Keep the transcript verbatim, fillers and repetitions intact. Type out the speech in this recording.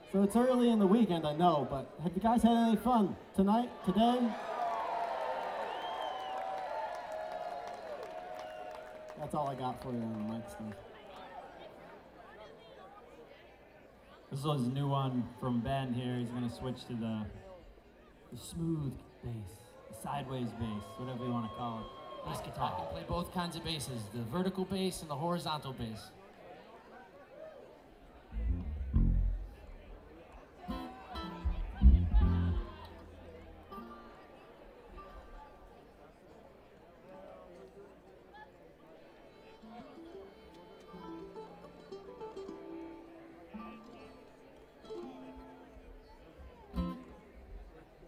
So it's early in the weekend, I know, but have you guys had any fun tonight, today? That's all I got for you on the mic stuff. This was a new one from Ben here. He's gonna switch to the, the smooth bass, the sideways bass, whatever you want to call it. Bass guitar. I can play both kinds of basses, the vertical bass and the horizontal bass.